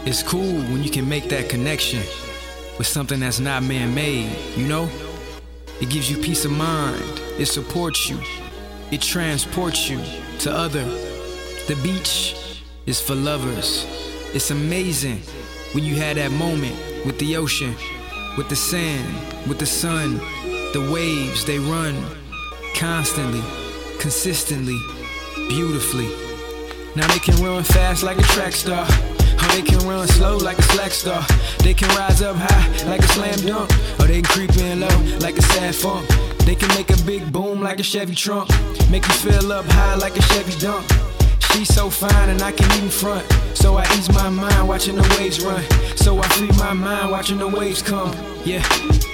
It's cool when you can make that connection with something that's not man-made, you know? It gives you peace of mind, it supports you, it transports you to other. The beach is for lovers. It's amazing when you had that moment with the ocean, with the sand, with the sun. The waves, they run constantly, consistently, beautifully. Now they can run fast like a track star, or they can run slow like a slack star. They can rise up high like a slam dunk, or they can creep in low like a sad funk. They can make a big boom like a Chevy trunk, make you feel up high like a Chevy dunk. She's so fine and I can even front, so I ease my mind watching the waves run. So I free my mind watching the waves come. Yeah,